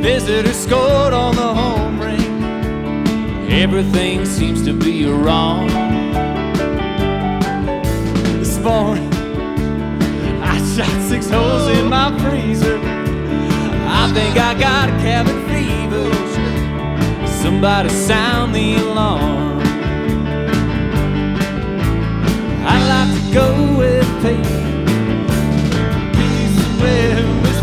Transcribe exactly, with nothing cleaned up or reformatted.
Visitor scored on the home ring. Everything seems to be wrong. This morning I shot six holes in my freezer. I think I got a cabin fever. Somebody sound the alarm.